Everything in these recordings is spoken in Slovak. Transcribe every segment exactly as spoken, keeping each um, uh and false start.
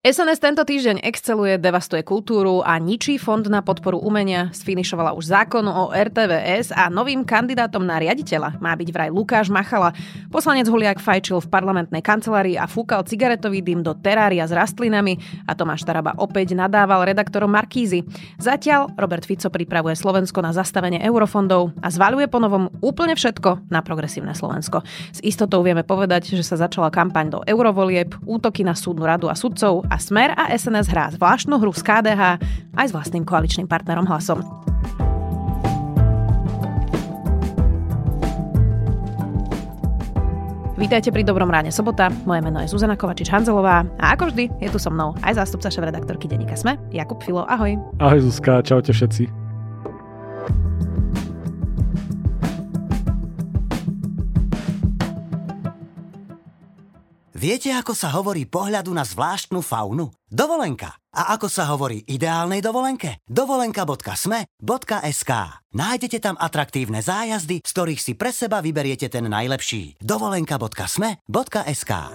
es en es tento týždeň exceluje, devastuje kultúru a ničí fond na podporu umenia. Sfinišovala už zákon o er té vé es a novým kandidátom na riaditeľa má byť vraj Lukáš Machala. Poslanec Huliak fajčil v parlamentnej kancelárii a fúkal cigaretový dym do terária s rastlinami a Tomáš Taraba opäť nadával redaktorom Markízy. Zatiaľ Robert Fico pripravuje Slovensko na zastavenie eurofondov a zvaľuje ponovom úplne všetko na progresívne Slovensko. S istotou vieme povedať, že sa začala kampaň do eurovolieb, útoky na súdnu radu a sudcov a Smer a es en es hrá zvláštnu hru z ká dé há aj s vlastným koaličným partnerom Hlasom. Vítajte pri Dobrom ráne sobota. Moje meno je Zuzana Kovačič-Hanzelová a ako vždy je tu so mnou aj zástupca šéfredaktorky denníka Sme, Jakub Filo. Ahoj. Ahoj Zuzka, čaute všetci. Viete, ako sa hovorí pohľadu na zvláštnu faunu? Dovolenka. A ako sa hovorí ideálnej dovolenke? dovolenka bodka sme bodka es ká. Nájdete tam atraktívne zájazdy, z ktorých si pre seba vyberiete ten najlepší. dovolenka bodka sme bodka es ká.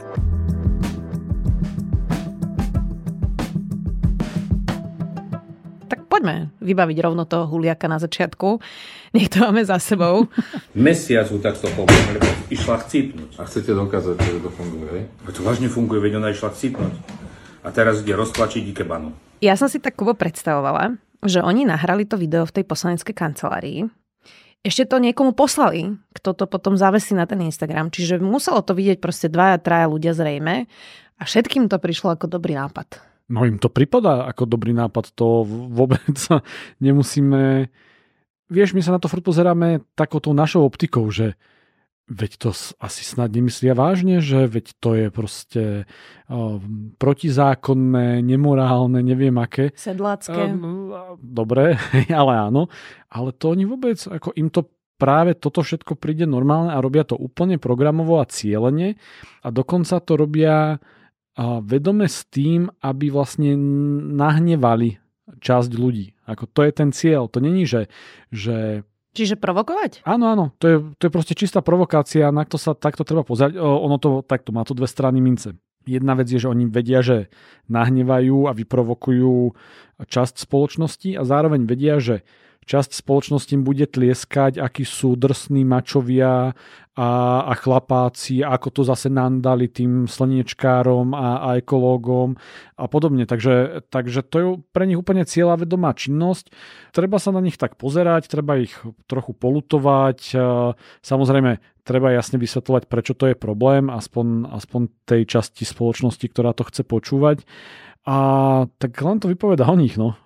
Tak poďme vybaviť rovno toho Huliaka na začiatku. Nech to máme za sebou. Mesiac ju takto pomôžeme, lebo išla chcípnuť. A chcete dokázať, že to funguje, hej? To vážne funguje, veď ona išla chcípnuť. A teraz ide roztlačiť ikebanu. Ja som si tak Kubo predstavovala, že oni nahrali to video v tej poslaneckej kancelárii. Ešte to niekomu poslali, kto to potom zavesí na ten Instagram. Čiže muselo to vidieť proste dvaja, traja ľudia zrejme. A všetkým to prišlo ako dobrý nápad. No im to pripadá ako dobrý nápad. To vôbec nemusíme... Vieš, my sa na to furt pozeráme takouto našou optikou, že veď to asi snad nemyslia vážne, že veď to je proste uh, protizákonné, nemorálne, neviem aké. Sedlácké. Uh, dobre, ale áno. Ale to oni vôbec, ako im to práve toto všetko príde normálne a robia to úplne programovo a cieľene a dokonca to robia uh, vedome s tým, aby vlastne nahnevali časť ľudí. Ako to je ten cieľ. To není, že... že... Čiže provokovať? Áno, áno. To je, to je proste čistá provokácia, na to sa takto treba pozerať. O, ono to takto má to dve strany mince. Jedna vec je, že oni vedia, že nahnevajú a vyprovokujú časť spoločnosti a zároveň vedia, že časť spoločnosti im bude tlieskať, akí sú drsní mačovia a, a chlapáci, ako to zase nandali tým slniečkárom a, a ekológom a podobne. Takže, takže to je pre nich úplne cieľavedomá činnosť. Treba sa na nich tak pozerať, treba ich trochu polutovať. Samozrejme, treba jasne vysvetľovať, prečo to je problém, aspoň, aspoň tej časti spoločnosti, ktorá to chce počúvať. A tak len to vypovedá o nich, no.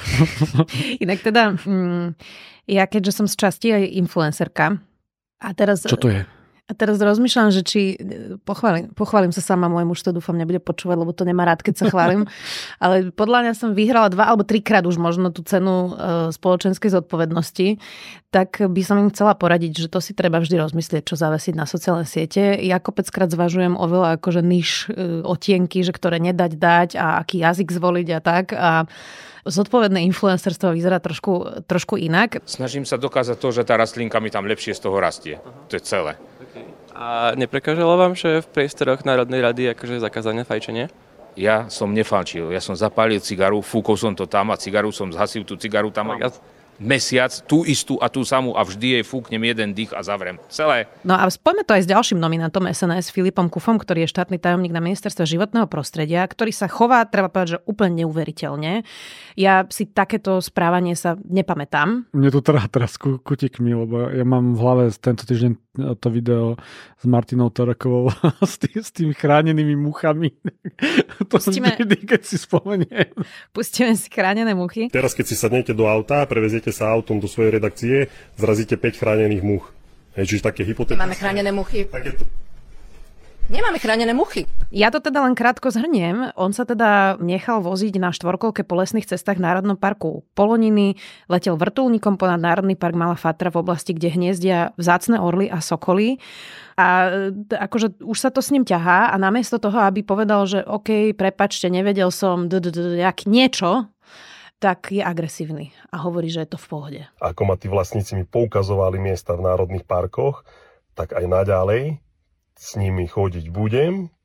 Inak teda, mm, ja keďže som z časti aj influencerka, a teraz... Čo to je? A teraz rozmýšľam, že či pochválim, pochválim sa sama, môj muž to dúfam nebude počúvať, lebo to nemá rád, keď sa chválim. Ale podľa mňa som vyhrala dva alebo trikrát už možno tú cenu e, spoločenskej zodpovednosti. Tak by som im chcela poradiť, že to si treba vždy rozmyslieť, čo zavesiť na sociálne siete. Ja kopeckrát zvažujem oveľa akože niž e, otienky, že ktoré nedať dať a aký jazyk zvoliť a tak. A zodpovedné influencerstvo vyzerá trošku, trošku inak. Snažím sa dokázať to, že tá rastlinka mi tam lepšie z toho rastie. Uh-huh. To je celé. Okay. A neprekážalo vám, že v priestoroch Národnej rady akože zakázané fajčenie? Ja som nefalčil. Ja som zapálil cigaru, fúkol som to tam a cigaru som zhasil, tú cigaru tam a mesiac, tú istú a tú samú a vždy jej fúknem jeden dých a zavrem. Celé. No a spojme to aj s ďalším nominantom es en es, Filipom Kufom, ktorý je štátny tajomník na ministerstve životného prostredia, ktorý sa chová, treba povedať, že úplne neuveriteľne. Ja si takéto správanie sa nepamätám. Mne to trhá teraz kutikmi, lebo ja mám v hlave tento týždeň to video s Martinou Torakovou s, tý, s tými chránenými muchami. To Pustíme, vždy, keď si spomeniem. Pustíme si chránené muchy. Teraz, keď si sadnete do auta, preveziete sa autom do svojej redakcie, zrazíte päť chránených much. Hej, čiže také hypotetické. Nemáme chránené muchy. Také... Nemáme chránené muchy. Ja to teda len krátko zhrniem. On sa teda nechal voziť na štvorkolke po lesných cestách v Národnom parku Poloniny, letel vrtuľníkom ponad Národný park Malá Fatra v oblasti, kde hniezdia vzácne orly a sokoly. A akože už sa to s ním ťahá a namiesto toho, aby povedal, že OK, prepáčte, nevedel som jak niečo, tak je agresívny a hovorí, že je to v pohode. Ako ma tí vlastníci mi poukazovali miesta v národných parkoch, tak aj naďalej s nimi chodiť budem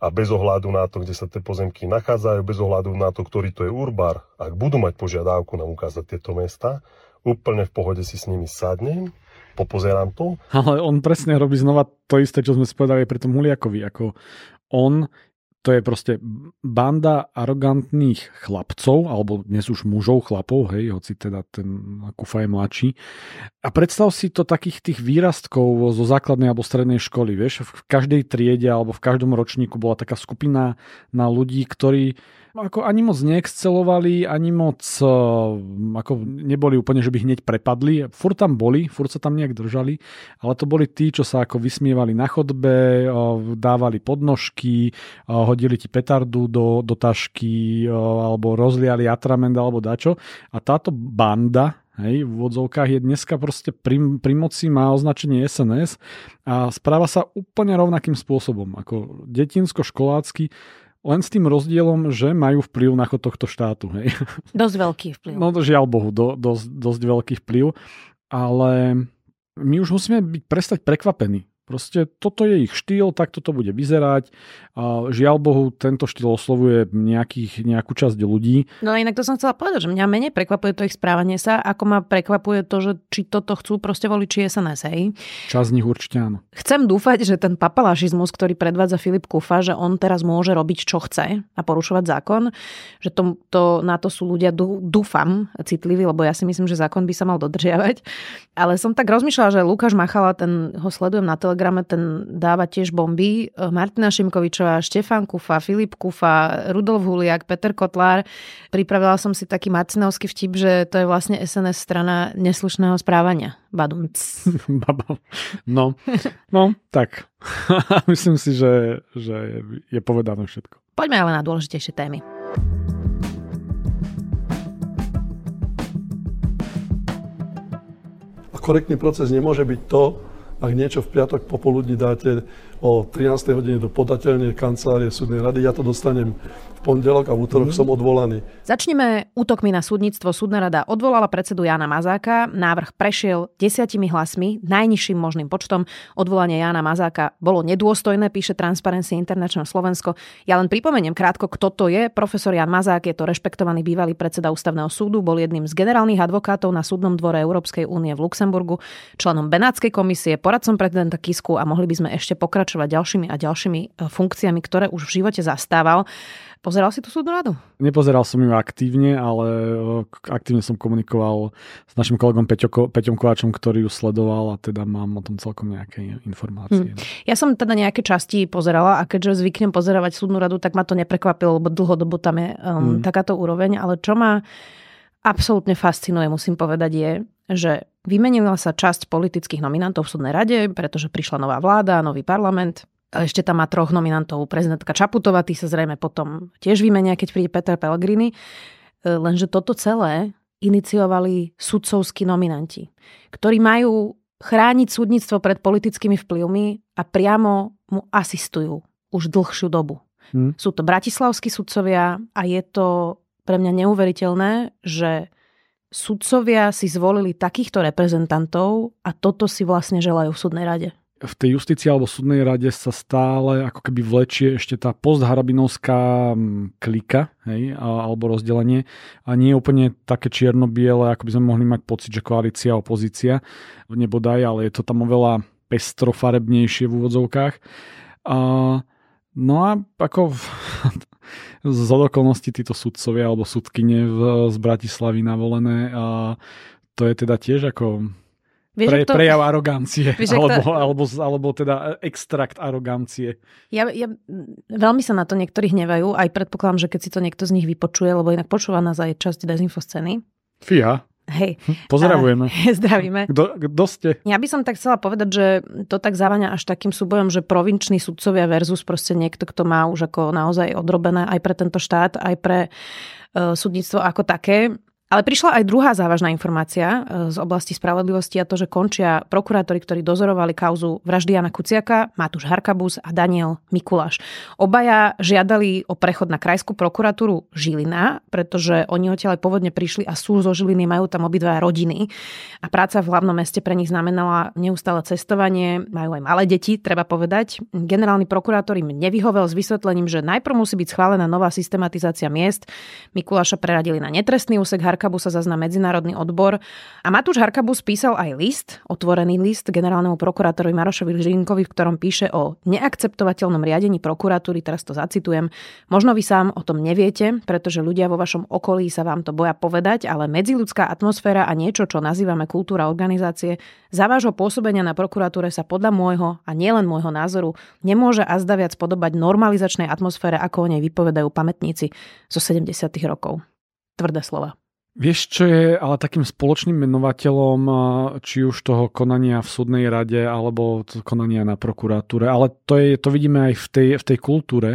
a bez ohľadu na to, kde sa tie pozemky nachádzajú, bez ohľadu na to, ktorý to je urbár, ak budú mať požiadavku nám ukázať tieto mesta, úplne v pohode si s nimi sadnem, popozerám to. Ale on presne robí znova to isté, čo sme spovedali pri tom Huliakovi. Ako on, to je proste banda arogantných chlapcov, alebo dnes už mužov, chlapov, hej, hoci teda ten Kufa je mladší. A predstav si to takých tých výrastkov zo základnej alebo strednej školy, vieš, v každej triede alebo v každom ročníku bola taká skupina na ľudí, ktorí ako ani moc neexcelovali, ani moc ako neboli úplne, že by hneď prepadli. Furt tam boli, furt sa tam nejak držali, ale to boli tí, čo sa ako vysmievali na chodbe, dávali podnožky, hodili ti petardu do, do tašky alebo rozliali atrament alebo dačo. A táto banda, hej, v úvodzovkách je dneska proste pri, pri moci, má označenie es en es a správa sa úplne rovnakým spôsobom ako detinsko-školácky, len s tým rozdielom, že majú vplyv na chod tohto štátu. Hej. Dosť veľký vplyv. No žiaľ Bohu, do, dosť, dosť veľký vplyv, ale my už musíme byť prestať prekvapení. Proste toto je ich štýl, tak toto bude vyzerať. A žiaľ Bohu, tento štýl oslovuje nejakých, nejakú časť ľudí. No inak to som chcela povedať, že mňa menej prekvapuje to ich správanie sa, ako ma prekvapuje to, že či toto chcú proste voliči es en es, hej. Časť z nich určite áno. Chcem dúfať, že ten papalašizmus, ktorý predvádza Filip Kufa, že on teraz môže robiť, čo chce a porušovať zákon, že to, to, na to sú ľudia, dúfam, citliví, lebo ja si myslím, že zákon by sa mal dodržiavať. Ale som tak rozmýšľala, že Lukáš Machala, ten ho sledujem na Telegrame, ten dáva tiež bomby. Martina Šimkovičová, Štefan Kufa, Filip Kufa, Rudolf Huliak, Peter Kotlár. Pripravila som si taký marcinovský vtip, že to je vlastne es en es strana neslušného správania. Badumc. No, no, tak. Myslím si, že, že je povedané všetko. Poďme ale na dôležitejšie témy. A korektný proces nemôže byť to, ak niečo v piatok popoludní dáte o trinástej hodine do podateľnej kancelárie súdnej rady, ja to dostanem v pondelok a v útorok mm. som odvolaný. Začneme útokmi na súdnictvo. Súdna rada odvolala predsedu Jána Mazáka. Návrh prešiel desiatimi hlasmi, najnižším možným počtom. Odvolanie Jána Mazáka bolo nedôstojné, píše Transparency International Slovensko. Ja len pripomeniem krátko, kto to je. Profesor Ján Mazák, je to rešpektovaný bývalý predseda Ústavného súdu, bol jedným z generálnych advokátov na Súdnom dvore Európskej únie v Luxemburgu, členom Benátskej komisie, poradcom prezidenta Kisku a mohli by sme ešte pokračovať ďalšími a ďalšími funkciami, ktoré už v živote zastával. Pozeral si tú súdnu radu? Nepozeral som ju aktívne, ale aktívne som komunikoval s našim kolegom Peťo, Peťom Kováčom, ktorý ju sledoval a teda mám o tom celkom nejaké informácie. Hmm. Ja som teda nejaké časti pozerala a keďže zvyknem pozerovať súdnu radu, tak ma to neprekvapilo, lebo dlhodobo tam je um, hmm. takáto úroveň, ale čo ma absolútne fascinuje, musím povedať, je, že vymenila sa časť politických nominantov v súdnej rade, pretože prišla nová vláda, nový parlament. Ešte tam má troch nominantov. Prezidentka Čaputová, tí sa zrejme potom tiež vymenia, keď príde Peter Pellegrini. Lenže toto celé iniciovali sudcovskí nominanti, ktorí majú chrániť súdnictvo pred politickými vplyvmi a priamo mu asistujú už dlhšiu dobu. Hmm. Sú to bratislavskí sudcovia a je to pre mňa neuveriteľné, že sudcovia si zvolili takýchto reprezentantov a toto si vlastne želajú v súdnej rade. V tej justícii alebo súdnej rade sa stále ako keby vlečie ešte tá postharabinovská klika, hej, alebo rozdelenie a nie je úplne také čierno-biele, ako by sme mohli mať pocit, že koalícia a opozícia nebodaj, ale je to tam oveľa pestrofarebnejšie v úvodzovkách. A, no a ako z okolností títo sudcovia alebo sudkyne z Bratislavy navolené a to je teda tiež ako Vieš, Pre, to... prejav arogancie, vieš, alebo, to... alebo, alebo teda extrakt arogancie. Ja, ja veľmi sa na to niektorí hnevajú, aj predpokladám, že keď si to niekto z nich vypočuje, lebo inak počúva nás aj časť Dezinfoscény. Fíha. Hej. Pozdravujeme. Zdravíme. Kto, kto ste? Ja by som tak chcela povedať, že to tak zaváňa až takým súbojom, že provinční sudcovia versus proste niekto, kto má už ako naozaj odrobené aj pre tento štát, aj pre uh, súdnictvo ako také. Ale prišla aj druhá závažná informácia z oblasti spravodlivosti a to, že končia prokurátori, ktorí dozorovali kauzu vraždy Jana Kuciaka, Matúš Harkabus a Daniel Mikuláš. Obaja žiadali o prechod na krajskú prokuratúru Žilina, pretože oni odtiaľ pôvodne prišli a sú zo Žiliny, majú tam obidva rodiny. A práca v hlavnom meste pre nich znamenala neustále cestovanie, majú aj malé deti, treba povedať. Generálny prokurátor im nevyhovel s vysvetlením, že najprv musí byť schválená nová systematizácia miest. Mikuláša preradili na netrestný úsek, Harkabusa zas na medzinárodný odbor. A Matúš Harkabus písal aj list, otvorený list generálnemu prokurátorovi Marošovi Žilinkovi, v ktorom píše o neakceptovateľnom riadení prokuratúry, teraz to zacitujem. Možno vy sám o tom neviete, pretože ľudia vo vašom okolí sa vám to boja povedať, ale medziľudská atmosféra a niečo, čo nazývame kultúra organizácie, za vášho pôsobenia na prokuratúre sa podľa môjho a nielen môjho názoru nemôže azda viac podobať normalizačnej atmosfére, ako o nej vypovedajú pamätníci zo sedemdesiatych rokov. Tvrdé slova. Vieš, čo je ale takým spoločným menovateľom či už toho konania v súdnej rade alebo konania na prokuratúre, ale to, je, to vidíme aj v tej, v tej kultúre,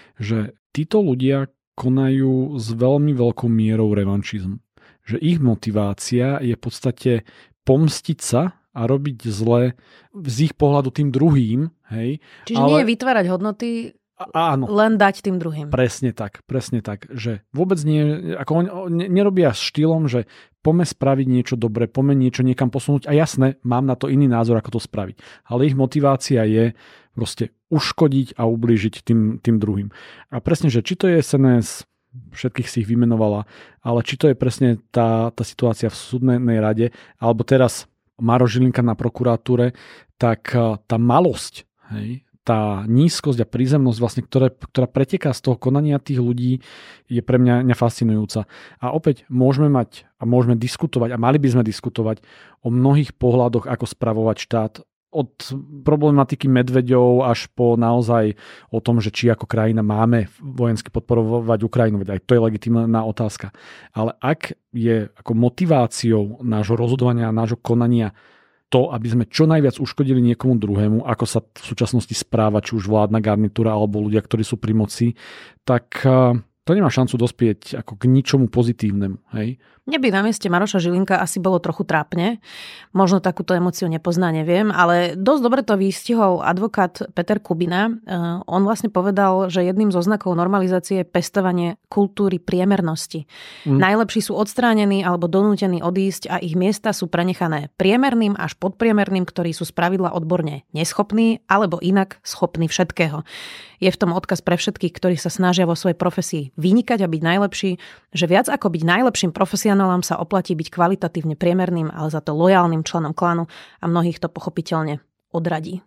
že títo ľudia konajú s veľmi veľkou mierou revanšizmu. Že ich motivácia je v podstate pomstiť sa a robiť zle z ich pohľadu tým druhým. Hej? Čiže ale... nie je vytvárať hodnoty, áno, len dať tým druhým. Presne tak, presne tak, že vôbec nie, ako on, ne, nerobia s štýlom, že poďme spraviť niečo dobre, poďme niečo niekam posunúť a jasné, mám na to iný názor, ako to spraviť. Ale ich motivácia je proste uškodiť a ublížiť tým, tým druhým. A presne, že či to je es en es, všetkých si ich vymenovala, ale či to je presne tá, tá situácia v súdnej rade, alebo teraz Maroš Žilinka na prokuratúre, tak tá malosť, hej, tá nízkosť a prízemnosť, vlastne, ktoré, ktorá preteká z toho konania tých ľudí, je pre mňa, mňa fascinujúca. A opäť môžeme mať a môžeme diskutovať a mali by sme diskutovať o mnohých pohľadoch, ako spravovať štát. Od problematiky medveďov až po naozaj o tom, že či ako krajina máme vojensky podporovať Ukrajinu. Veď aj to je legitímna otázka. Ale ak je ako motiváciou nášho rozhodovania a nášho konania to, aby sme čo najviac uškodili niekomu druhému, ako sa v súčasnosti správa, či už vládna garnitúra alebo ľudia, ktorí sú pri moci, tak to nemá šancu dospieť ako k ničomu pozitívnemu. Hej? Mne by na mieste Maroša Žilinka asi bolo trochu trápne. Možno takúto emóciu nepozná, neviem, ale dosť dobre to vystihol advokát Peter Kubina. On vlastne povedal, že jedným zo znakov normalizácie je pestovanie kultúry priemernosti. Mm. Najlepší sú odstránení alebo donútení odísť a ich miesta sú prenechané priemerným až podpriemerným, ktorí sú spravidla odborne neschopní alebo inak schopní všetkého. Je v tom odkaz pre všetkých, ktorí sa snažia vo svojej profesii vynikať a byť najlepší, že viac ako byť najlepším profesionálom sa oplatí byť kvalitatívne priemerným, ale za to lojálnym členom klanu a mnohých to pochopiteľne odradí.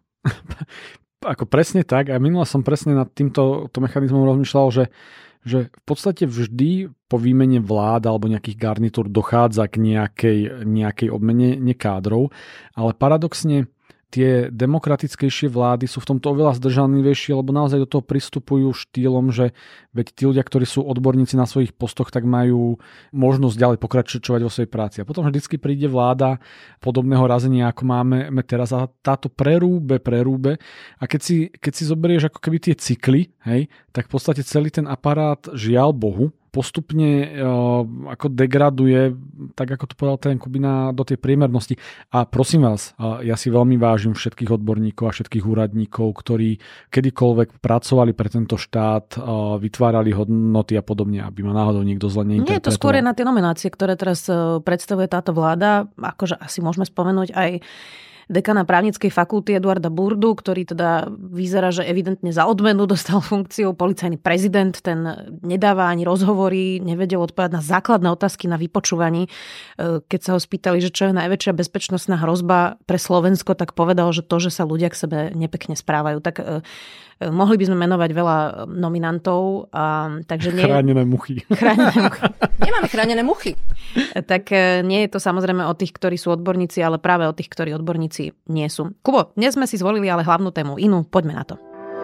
Ako presne tak, a minule som presne nad týmto to mechanizmom rozmýšľal, že, že v podstate vždy po výmene vlád alebo nejakých garnitúr dochádza k nejakej, nejakej obmene kádrov, ale paradoxne tie demokratickejšie vlády sú v tomto oveľa zdržanlivejšie, lebo naozaj do toho pristupujú štýlom, že veď tí ľudia, ktorí sú odborníci na svojich postoch, tak majú možnosť ďalej pokračovať vo svojej práci. A potom vždycky príde vláda podobného razenia, ako máme teraz, a táto prerúbe, prerúbe. A keď si, keď si zoberieš ako keby tie cykly, hej, tak v podstate celý ten aparát, žiaľ Bohu, postupne uh, ako degraduje, tak ako to povedal ten Kubina, do tej priemernosti. A prosím vás, uh, ja si veľmi vážim všetkých odborníkov a všetkých úradníkov, ktorí kedykoľvek pracovali pre tento štát, uh, vytvárali hodnoty a podobne, aby ma náhodou niekto zle neinterpretoval. Nie je to skôr na tie nominácie, ktoré teraz predstavuje táto vláda. Akože asi môžeme spomenúť aj dekana právnickej fakulty Eduarda Burdu, ktorý teda vyzerá, že evidentne za odmenu dostal funkciu. Policajný prezident, ten nedáva ani rozhovory, nevedel odpovedať na základné otázky na vypočúvaní. Keď sa ho spýtali, že čo je najväčšia bezpečnostná hrozba pre Slovensko, tak povedal, že to, že sa ľudia k sebe nepekne správajú. Tak mohli by sme menovať veľa nominantov. A, takže nie... Chránené muchy. Chránené muchy. Nemáme chránené muchy. Tak nie je to samozrejme o tých, ktorí sú odborníci, ale práve o tých, ktorí odborníci nie sú. Kubo, dnes sme si zvolili ale hlavnú tému inú. Poďme na to.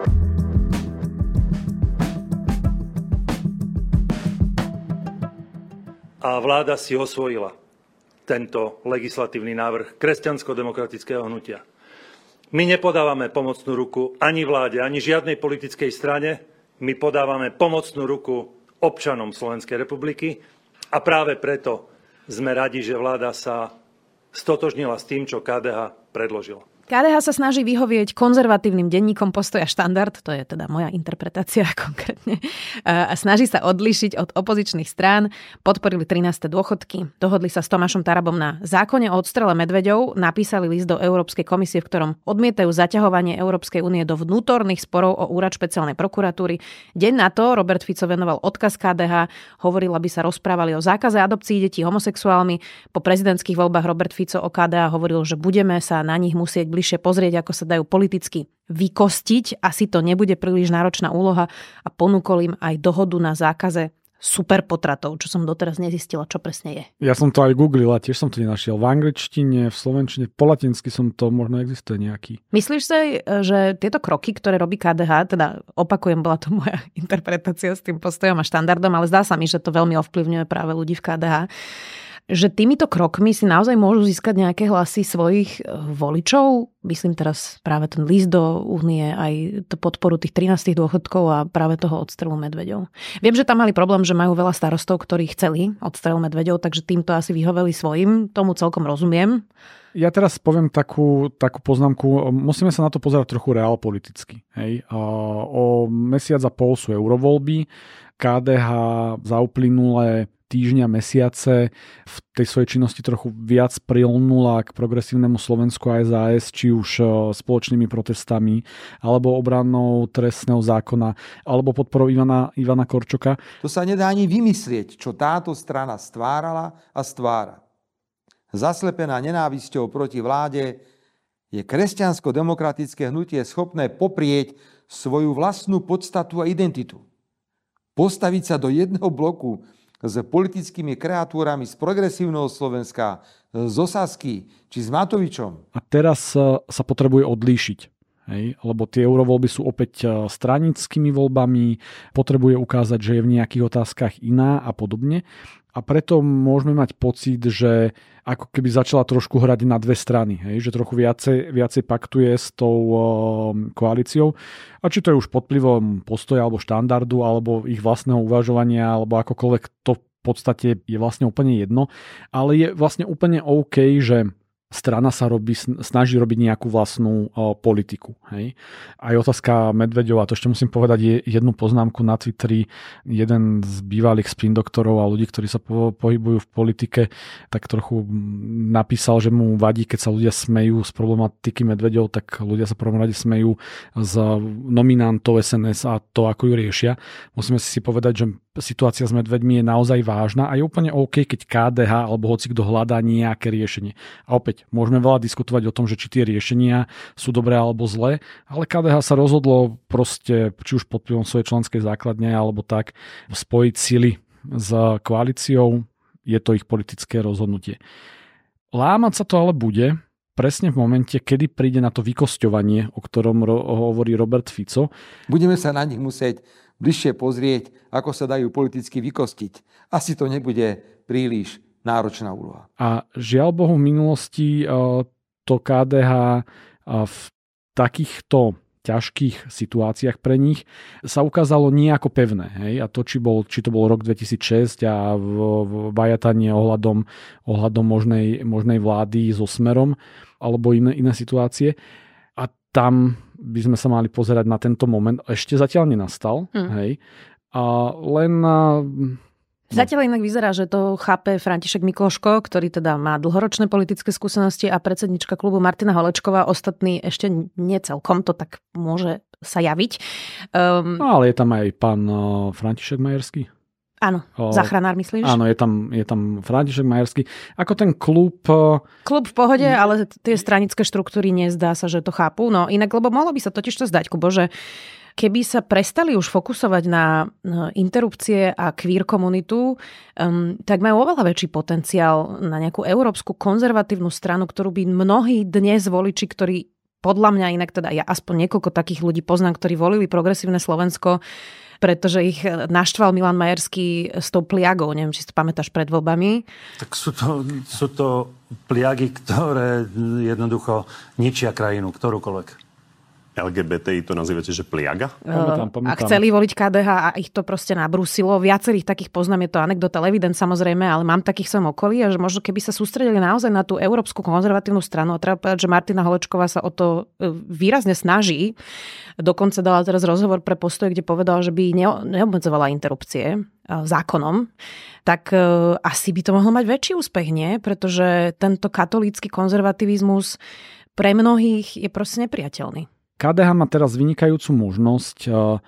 A vláda si osvojila tento legislatívny návrh kresťansko-demokratického hnutia. My nepodávame pomocnú ruku ani vláde, ani žiadnej politickej strane. My podávame pomocnú ruku občanom Slovenskej republiky a práve preto sme radi, že vláda sa stotožnila s tým, čo ká dé há predložila. ká dé há sa snaží vyhovieť konzervatívnym denníkom Postoj a Štandard, to je teda moja interpretácia konkrétne, a snaží sa odlíšiť od opozičných strán, podporili trináste dôchodky, dohodli sa s Tomášom Tarabom na zákone o odstrele medveďov, napísali list do Európskej komisie, v ktorom odmietajú zaťahovanie Európskej únie do vnútorných sporov o úrad špeciálnej prokuratúry. Deň na to Robert Fico venoval odkaz ká dé há, hovoril, aby sa rozprávali o zákaze adopcií detí homosexuálmi. Po prezidentských voľbách Robert Fico o ká dé há hovoril, že budeme sa na nich musieť bližšie pozrieť, ako sa dajú politicky vykostiť. Asi to nebude príliš náročná úloha a ponúkol im aj dohodu na zákaze superpotratov, čo som doteraz nezistila, čo presne je. Ja som to aj googlila, tiež som to nenašiel. V angličtine, v slovenčine, po latinsky som to, možno existuje nejaký. Myslíš si, že tieto kroky, ktoré robí ká dé há, teda opakujem, bola to moja interpretácia s tým Postojom a Štandardom, ale zdá sa mi, že to veľmi ovplyvňuje práve ľudí v ká dé há, že týmito krokmi si naozaj môžu získať nejaké hlasy svojich voličov? Myslím teraz práve ten list do únie, aj to podporu tých trinástich dôchodkov a práve toho odstrelu medveďov. Viem, že tam mali problém, že majú veľa starostov, ktorí chceli odstrel medveďov, takže týmto asi vyhoveli svojim. Tomu celkom rozumiem. Ja teraz poviem takú, takú poznámku. Musíme sa na to pozerať trochu reálpoliticky. Hej. O mesiac a pol sú eurovoľby. ká dé há za uplynulé týždňa, mesiace v tej svojej činnosti trochu viac prilnula k progresívnemu Slovensku a es a es, či už spoločnými protestami, alebo obranou trestného zákona, alebo podporou Ivana, Ivana Korčoka. To sa nedá ani vymyslieť, čo táto strana stvárala a stvára. Zaslepená nenávisťou proti vláde je kresťansko-demokratické hnutie schopné poprieť svoju vlastnú podstatu a identitu. Postaviť sa do jedného bloku s politickými kreatúrami z progresívneho Slovenska, z Osasky či s Matovičom. A teraz sa potrebuje odlíšiť. Hej? Lebo tie eurovoľby sú opäť stranickými voľbami, potrebuje ukázať, že je v nejakých otázkach iná a podobne. A preto môžeme mať pocit, že ako keby začala trošku hrať na dve strany. Hej? Že trochu viacej, viacej paktuje s tou uh, koalíciou. A či to je už pod vplyvom Postoja alebo Štandardu, alebo ich vlastného uvažovania, alebo akokoľvek, to v podstate je vlastne úplne jedno. Ale je vlastne úplne OK, že strana sa robí, snaží robiť nejakú vlastnú o, politiku. Hej. Aj otázka medveďov, a to ešte musím povedať, je jednu poznámku na Twitteri. Jeden z bývalých spin doktorov a ľudí, ktorí sa po, pohybujú v politike, tak trochu napísal, že mu vadí, keď sa ľudia smejú z problematiky medveďov, tak ľudia sa v prvom rade smejú z nominantov es en es a to, ako ju riešia. Musíme si povedať, že situácia s medveďmi je naozaj vážna a je úplne OK, keď ká dé há alebo hoci kto hľadá nejaké riešenie. A opäť, môžeme veľa diskutovať o tom, že či tie riešenia sú dobré alebo zlé, ale ká dé há sa rozhodlo proste, či už pod vplyvom svojej členskej základne alebo tak, spojiť sily s koalíciou. Je to ich politické rozhodnutie. Lámať sa to ale bude presne v momente, kedy príde na to vykosťovanie, o ktorom ro- hovorí Robert Fico. Budeme sa na nich musieť bližšie pozrieť, ako sa dajú politicky vykostiť. Asi to nebude príliš náročná úloha. A žiaľ Bohu, v minulosti to ká dé há v takýchto ťažkých situáciách pre nich sa ukázalo nie ako pevné. Hej? A to, či, bol, či to bol rok dvetisícšesť a v, v bajatanie ohľadom, ohľadom možnej, možnej vlády so Smerom alebo iné, iné situácie. A tam by sme sa mali pozerať na tento moment. Ešte zatiaľ nenastal. Hmm. Hej. A len... No. Zatiaľ inak vyzerá, že to chápe František Mikloško, ktorý teda má dlhoročné politické skúsenosti, a predsednička klubu Martina Holečková. Ostatní ešte nie celkom, to tak môže sa javiť. Um, no ale je tam aj pán uh, František Majerský. Áno, o, záchranár myslíš? Áno, je tam, je tam František Majerský. Ako ten klub... Klub v pohode, ale tie stranické štruktúry nezdá sa, že to chápu. No inak, lebo mohlo by sa totiž to zdať, Kubo, že keby sa prestali už fokusovať na interrupcie a queer komunitu, um, tak majú oveľa väčší potenciál na nejakú európsku konzervatívnu stranu, ktorú by mnohí dnes voliči, ktorí podľa mňa inak, teda ja aspoň niekoľko takých ľudí poznám, ktorí volili progresívne Slovensko, pretože ich naštval Milan Majerský s tou pliagou. Neviem, či si to pamätáš pred voľbami. Tak sú to, sú to pliagy, ktoré jednoducho ničia krajinu, ktorúkoľvek. el gé bé té í to nazývate, že pliaga? Pamätám, pamätám. A chceli voliť ká dé há a ich to proste nabrúsilo. Viacerých takých poznám, je to anekdota evident samozrejme, ale mám takých v svojom okolí a že možno keby sa sústredili naozaj na tú európsku konzervatívnu stranu, a treba povedať, že Martina Holečková sa o to výrazne snaží. Dokonca dala teraz rozhovor pre Postoj, kde povedala, že by neobmedzovala interrupcie zákonom, tak asi by to mohlo mať väčší úspech, nie? Pretože tento katolícky konzervativizmus pre mnohých je proste nepriateľný. ká dé há má teraz vynikajúcu možnosť,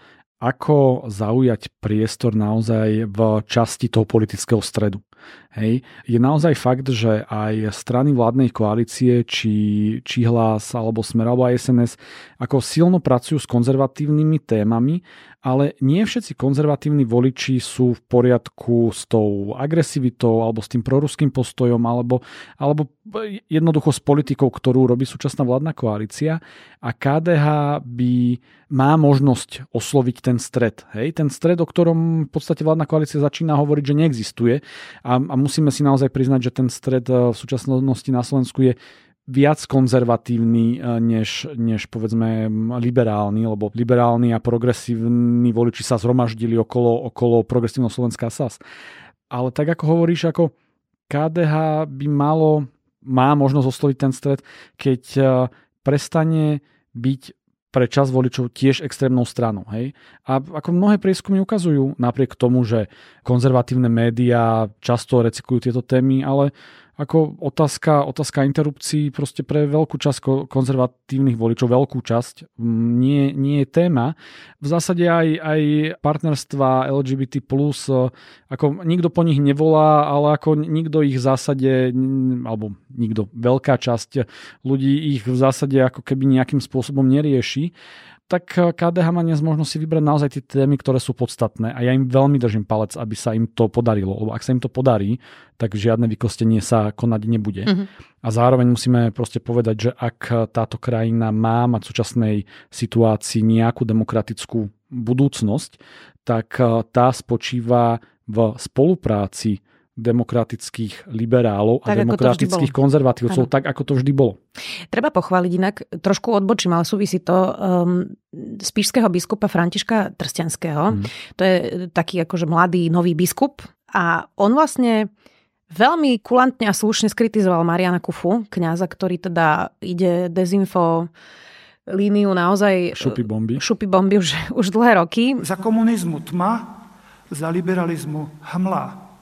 ako zaujať priestor naozaj v časti toho politického stredu. Hej. Je naozaj fakt, že aj strany vládnej koalície, či, či Hlas, alebo Smer, alebo aj es en es, ako silno pracujú s konzervatívnymi témami, ale nie všetci konzervatívni voliči sú v poriadku s tou agresivitou, alebo s tým proruským postojom, alebo, alebo jednoducho s politikou, ktorú robí súčasná vládna koalícia. A ká dé há by má možnosť osloviť ten stred. Hej. Ten stred, o ktorom v podstate vládna koalícia začína hovoriť, že neexistuje. A, a musíme si naozaj priznať, že ten stred v súčasnosti na Slovensku je viac konzervatívny než, než povedzme liberálny, lebo liberálni a progresívni voliči sa zhromaždili okolo, okolo progresívneho Slovenska a es a es. Ale tak ako hovoríš, ako ká dé há by malo, má možnosť osloviť ten stred, keď prestane byť pre časť voličov tiež extrémnou stranou. Hej? A ako mnohé prieskumy ukazujú, napriek tomu, že konzervatívne médiá často recyklujú tieto témy, ale ako otázka, otázka interrupcií proste pre veľkú časť konzervatívnych voličov, veľkú časť, nie, nie je téma. V zásade aj, aj partnerstva el gé bé té plus, ako nikto po nich nevolá, ale ako nikto ich v zásade, alebo nikto, veľká časť ľudí ich v zásade ako keby nejakým spôsobom nerieši, tak ká dé há má dnes možno si vybrať naozaj tie témy, ktoré sú podstatné a ja im veľmi držím palec, aby sa im to podarilo, lebo ak sa im to podarí, tak žiadne vykostenie sa konať nebude. Mm-hmm. A zároveň musíme proste povedať, že ak táto krajina má mať v súčasnej situácii nejakú demokratickú budúcnosť, tak tá spočíva v spolupráci demokratických liberálov a tak, demokratických konzervatívcov, ano. Tak ako to vždy bolo. Treba pochváliť inak, trošku odbočím, ale súvisí to um, spišského biskupa Františka Trstianského. Hmm. To je taký akože mladý, nový biskup a on vlastne veľmi kulantne a slušne skritizoval Mariana Kufu, kňaza, ktorý teda ide dezinfo líniu naozaj šupy bomby, šupy bomby už, už dlhé roky. Za komunizmu tma, za liberalizmu hmla.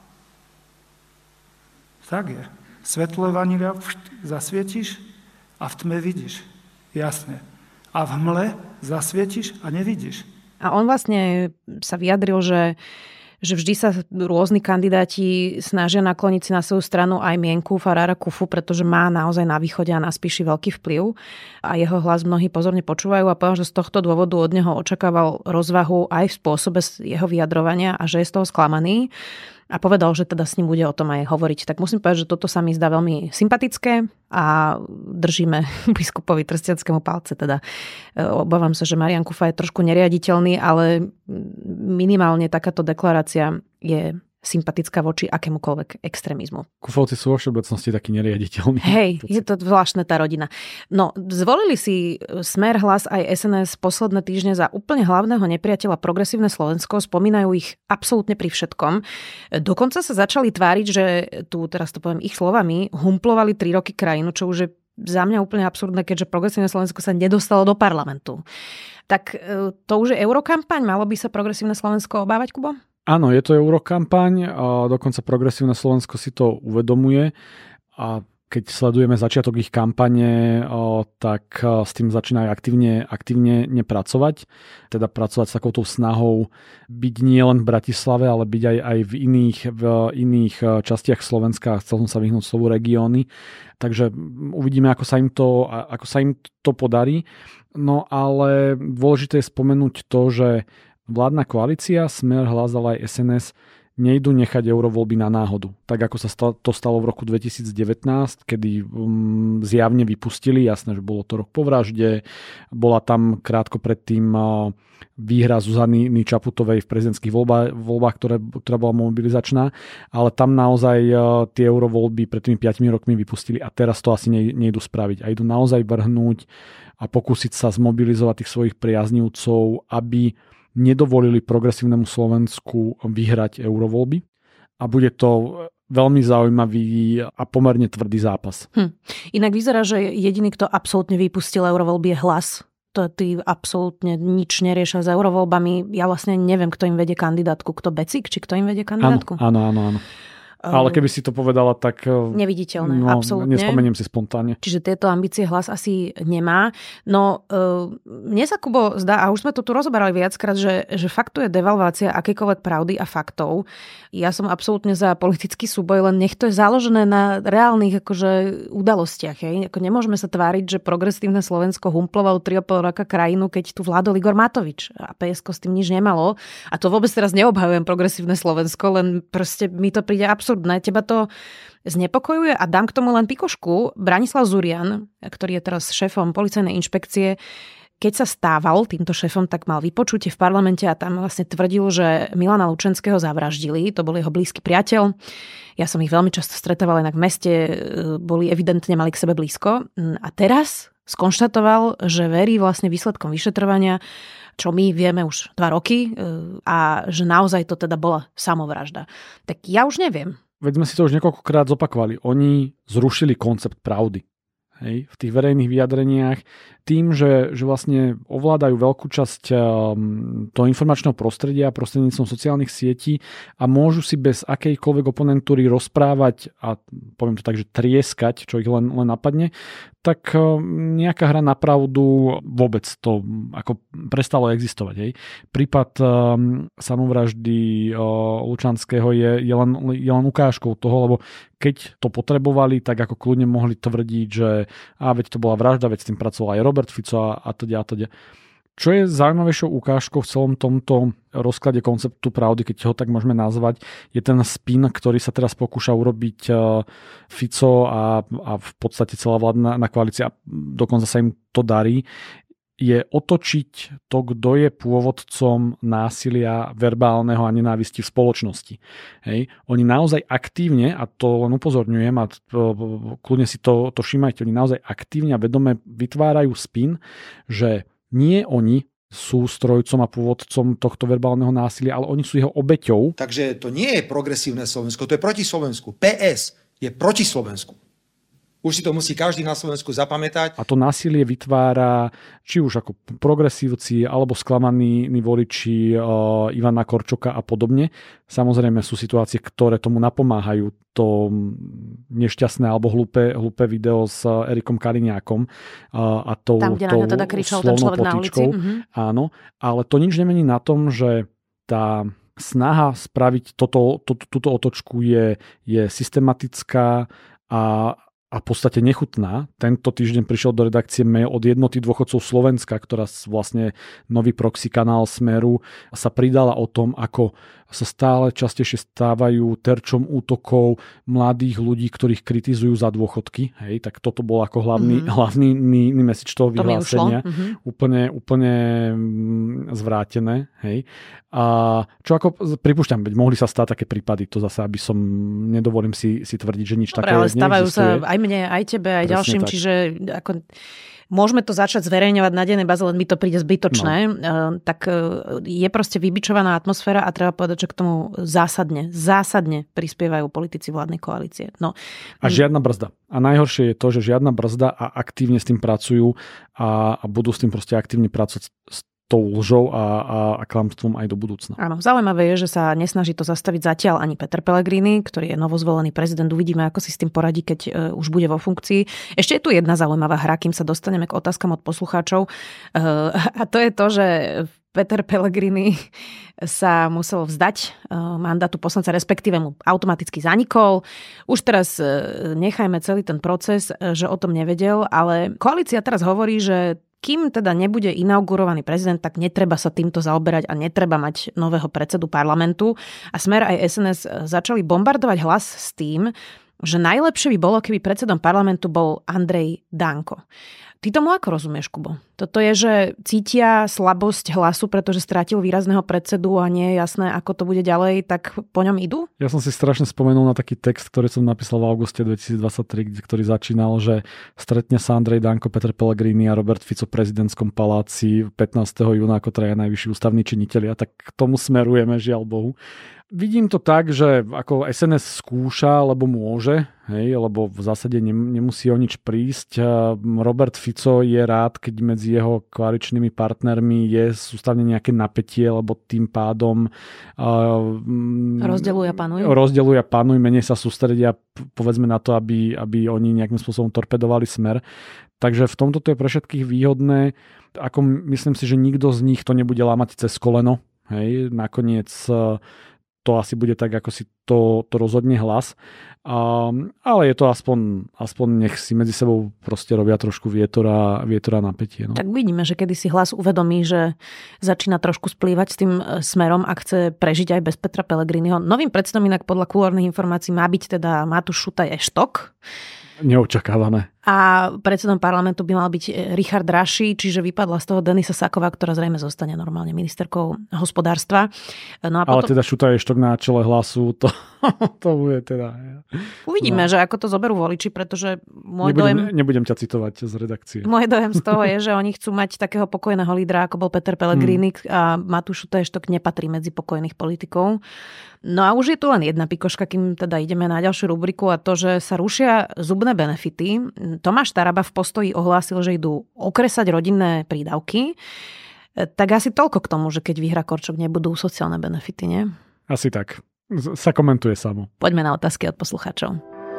Tak je. Svetlo evanjelia zasvietiš a v tme vidíš. Jasne. A v hmle zasvietiš a nevidíš. A on vlastne sa vyjadril, že, že vždy sa rôzni kandidáti snažia nakloniť si na svoju stranu aj mienku farára Kufu, pretože má naozaj na východe a na Spiši veľký vplyv a jeho hlas mnohí pozorne počúvajú a povedal, že z tohto dôvodu od neho očakával rozvahu aj v spôsobe jeho vyjadrovania a že je z toho sklamaný. A povedal, že teda s ním bude o tom aj hovoriť. Tak musím povedať, že toto sa mi zdá veľmi sympatické a držíme biskupovi Trstianskému palce. Teda obávam sa, že Marian Kufa je trošku neriaditeľný, ale minimálne takáto deklarácia je sympatická voči akémukoľvek extrémizmu. Kufovci sú vo všeobecnosti takí neriaditeľní. Hej, je to zvláštne tá rodina. No, zvolili si Smer, Hlas aj es en es posledné týždne za úplne hlavného nepriateľa progresívne Slovensko, spomínajú ich absolútne pri všetkom. Dokonca sa začali tváriť, že tu, teraz to poviem ich slovami, humplovali tri roky krajinu, čo už je za mňa úplne absurdné, keďže progresívne Slovensko sa nedostalo do parlamentu. Tak to už je eurokampaň, malo by sa progresívne Slovensko obávať, Kubo? Áno, je to eurokampaň a dokonca progresívne Slovensko si to uvedomuje a keď sledujeme začiatok ich kampane, tak s tým začínajú aktívne, aktívne nepracovať. Teda pracovať s takouto snahou byť nie len v Bratislave, ale byť aj, aj v iných, v iných častiach Slovenska. Chcel som sa vyhnúť slovu regióny. Takže uvidíme, ako sa im to, ako sa im to podarí. No ale dôležité je spomenúť to, že vládna koalícia, Smer, Hlas, ale aj es en es nejdu nechať eurovoľby na náhodu. Tak ako sa to stalo v roku dvetisíc devätnásť, kedy um, zjavne vypustili, jasné, že bolo to rok po vražde, bola tam krátko predtým uh, výhra Zuzany Čaputovej v prezidentských voľbách, voľbách ktoré, ktorá bola mobilizačná, ale tam naozaj uh, tie eurovoľby pred tými piatimi rokmi vypustili a teraz to asi ne, nejdu spraviť. A idú naozaj vrhnúť a pokúsiť sa zmobilizovať tých svojich priaznivcov, aby nedovolili progresívnemu Slovensku vyhrať eurovoľby. A bude to veľmi zaujímavý a pomerne tvrdý zápas. Hm. Inak vyzerá, že jediný, kto absolútne vypustil eurovoľby, je Hlas. To tí absolútne nič neriešia s eurovoľbami. Ja vlastne neviem, kto im vedie kandidátku. Kto Becik? Či kto im vedie kandidátku? Áno, áno, áno. Ale keby si to povedala, tak... Neviditeľné, no, absolútne. Nespomeniem si spontánne. Čiže tieto ambície Hlas asi nemá. No, uh, mne sa, Kubo, zdá, a už sme to tu rozoberali viackrát, že, že fakt tu je devalvácia akýkoľvek pravdy a faktov. Ja som absolútne za politický súboj, len nech to je založené na reálnych akože, udalostiach. Hej? Ako nemôžeme sa tváriť, že progresívne Slovensko humplovalo tri a pol roka krajinu, keď tu vládol Igor Matovič. A pé esko s tým nič nemalo. A to vôbec teraz neobhajujem progresívne Slovensko, len proste mi to príde absurdné. Teba to znepokojuje a dám k tomu len pikošku. Branislav Zurian, ktorý je teraz šéfom policajnej inšpekcie, keď sa stával týmto šéfom, tak mal vypočutie v parlamente a tam vlastne tvrdil, že Milana Lučenského zavraždili. To bol jeho blízky priateľ. Ja som ich veľmi často stretávala, inak v meste boli evidentne mali k sebe blízko. A teraz skonštatoval, že verí vlastne výsledkom vyšetrovania, čo my vieme už dva roky a že naozaj to teda bola samovražda. Tak ja už neviem. Veď sme si to už niekoľkokrát zopakovali. Oni zrušili koncept pravdy. Hej, v tých verejných vyjadreniach tým, že, že vlastne ovládajú veľkú časť um, toho informačného prostredia prostredníctvom sociálnych sietí a môžu si bez akejkoľvek oponentúry rozprávať a poviem to tak, že trieskať, čo ich len, len napadne, tak um, nejaká hra na pravdu vôbec to ako prestalo existovať. Hej. Prípad um, samovraždy uh, Lučanského je, je, len, je len ukážkou toho, lebo keď to potrebovali, tak ako kľudne mohli tvrdiť, že a veď to bola vražda, veď s tým pracoval aj Robert Fico a, a teda a teda. Čo je zaujímavejšou ukážkou v celom tomto rozklade konceptu pravdy, keď ho tak môžeme nazvať, je ten spin, ktorý sa teraz pokúša urobiť uh, Fico a, a v podstate celá vládna na koalícia, dokonca sa im to darí, je otočiť to, kto je pôvodcom násilia verbálneho a nenávisti v spoločnosti. Hej. Oni naozaj aktívne, a to len upozorňujem, a kľudne si to, to všímajte, oni naozaj aktívne a vedome vytvárajú spin, že nie oni sú strojcom a pôvodcom tohto verbálneho násilia, ale oni sú jeho obeťou. Takže to nie je progresívne Slovensko, to je proti Slovensku. pé es je proti Slovensku. Už si to musí každý na Slovensku zapamätať. A to násilie vytvára či už ako progresívci, alebo sklamaní voliči uh, Ivana Korčoka a podobne. Samozrejme sú situácie, ktoré tomu napomáhajú. To nešťastné alebo hlúpe, hlúpe video s Erikom Kaliňákom. Uh, a tou, tam, kde na ňo teda kričal ten človek na ulici. Mhm. Áno, ale to nič nemení na tom, že tá snaha spraviť toto, to, túto otočku je, je systematická a a v podstate nechutná. Tento týždeň prišiel do redakcie mail od Jednoty dôchodcov Slovenska, ktorá vlastne nový proxy kanál Smeru sa pridala o tom, ako sa stále častejšie stávajú terčom útokov mladých ľudí, ktorých kritizujú za dôchodky. Hej, tak toto bol ako hlavný, mm-hmm. hlavný message toho vyhlásenia. Mm-hmm. Úplne, úplne zvrátené. Hej. A čo ako, pripúšťam, veď mohli sa stať také prípady, to zase, aby som, nedovolím si, si tvrdiť, že nič Dobre, také neexistuje. Ale stávajú sa aj mne, aj tebe, aj Presne ďalším, tak. Čiže ako... Môžeme to začať zverejňovať na dennej báze, len mi to príde zbytočné. No. Tak je proste vybičovaná atmosféra a treba povedať, že k tomu zásadne, zásadne prispievajú politici vládnej koalície. No. A žiadna brzda. A najhoršie je to, že žiadna brzda a aktívne s tým pracujú a, a budú s tým proste aktívne pracovať s tou lžou a, a, a klamstvom aj do budúcna. Áno, zaujímavé je, že sa nesnaží to zastaviť zatiaľ ani Peter Pellegrini, ktorý je novozvolený prezident. Uvidíme, ako si s tým poradí, keď uh, už bude vo funkcii. Ešte je tu jedna zaujímavá hra, kým sa dostaneme k otázkam od poslucháčov. Uh, a to je to, že Peter Pellegrini sa musel vzdať uh, mandátu poslanca, respektíve mu automaticky zanikol. Už teraz uh, nechajme celý ten proces, uh, že o tom nevedel, ale koalícia teraz hovorí, že kým teda nebude inaugurovaný prezident, tak netreba sa týmto zaoberať a netreba mať nového predsedu parlamentu. A Smer aj es en es začali bombardovať hlas s tým, že najlepšie by bolo, keby predsedom parlamentu bol Andrej Danko. Ty tomu ako rozumieš, Kubo? Toto je, že cítia slabosť hlasu, pretože strátil výrazného predsedu a nie je jasné, ako to bude ďalej, tak po ňom idú? Ja som si strašne spomenul na taký text, ktorý som napísal v auguste dvetisícdvadsaťtri, ktorý začínal, že stretne sa Andrej Danko, Peter Pellegrini a Robert Fico v prezidentskom paláci pätnásteho júna ako traja najvyšší ústavní činitelia, tak k tomu smerujeme, žiaľ Bohu. Vidím to tak, že ako es en es skúša, lebo môže, hej, lebo v zásade nemusí o nič prísť. Robert Fico je rád, keď medzi jeho koaličnými partnermi je sústavne nejaké napätie, lebo tým pádom uh, rozdeľujú a panujú. Rozdeľujú a panujú, menej sa sústredia povedzme na to, aby, aby oni nejakým spôsobom torpedovali Smer. Takže v tomto to je pre všetkých výhodné. Ako myslím si, že nikto z nich to nebude lámať cez koleno. Hej, nakoniec to asi bude tak, ako si to, to rozhodne hlas. Um, ale je to aspoň, aspoň nech si medzi sebou proste robia trošku vietor a, vietor a napätie. No. Tak vidíme, že kedy si hlas uvedomí, že začína trošku splývať s tým Smerom a chce prežiť aj bez Petra Pellegriniho. Novým predsedom inak podľa kulárnych informácií má byť teda Matúš Šutaj Eštok. Neočakávané. A predsedom parlamentu by mal byť Richard Raši, čiže vypadla z toho Denisa Saková, ktorá zrejme zostane normálne ministerkou hospodárstva. No a potom... Ale teda Šutaj Eštok na čele Hlasu, to, to bude teda... Uvidíme, no. Že ako to zoberú voliči, pretože môj nebudem, dojem... Nebudem ťa citovať z redakcie. Môj dojem z toho je, že oni chcú mať takého pokojného lídra, ako bol Peter Pellegrini hmm. a Matúš Šutaj Eštok nepatrí medzi pokojných politikov. No a už je tu len jedna pikoška, kým teda ideme na ďalšiu rubriku a to, že sa rušia zubné benefity. Tomáš Taraba v Postoji ohlásil, že idú okresať rodinné prídavky. Tak asi toľko k tomu, že keď vyhrá Korčok, nebudú sociálne benefity, nie? Asi tak. Sa komentuje samo. Poďme na otázky od poslucháčov.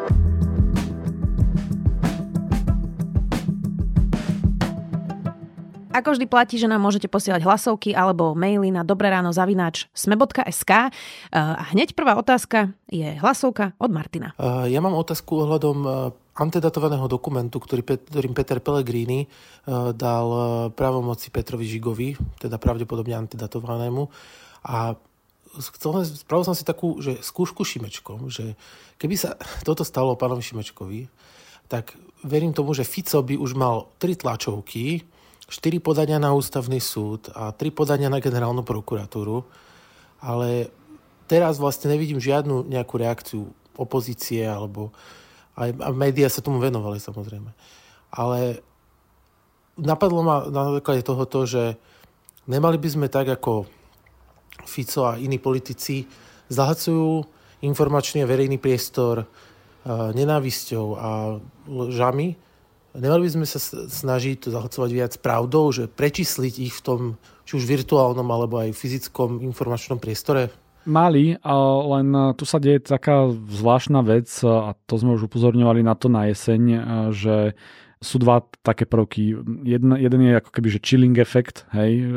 Ako vždy platí, že nám môžete posielať hlasovky alebo maily na dobrerano zavináč sme bodka es ká. A hneď prvá otázka je hlasovka od Martina. Ja mám otázku ohľadom antedatovaného dokumentu, ktorý, ktorým Peter Pellegrini dal právomoci Petrovi Žigovi, teda pravdepodobne antedatovanému. A spravil som si takú, že skúšku Šimečkom, že keby sa toto stalo pánovi Šimečkovi, tak verím tomu, že Fico by už mal tri tlačovky, štyri podania na ústavný súd a tri podania na generálnu prokuratúru, ale teraz vlastne nevidím žiadnu nejakú reakciu opozície, alebo aj a médiá sa tomu venovali samozrejme. Ale napadlo ma na základe tohoto, že nemali by sme tak ako Fico a iní politici zahlcujú informačný a verejný priestor nenávisťou a lžami. Nemali by sme sa snažiť to zahlcovať viac pravdou, že prečísliť ich v tom, či už virtuálnom, alebo aj fyzickom informačnom priestore? Mali, len tu sa deje taká zvláštna vec, a to sme už upozorňovali na to na jeseň, že sú dva také prvky. Jeden, jeden je ako keby, že chilling efekt, hej,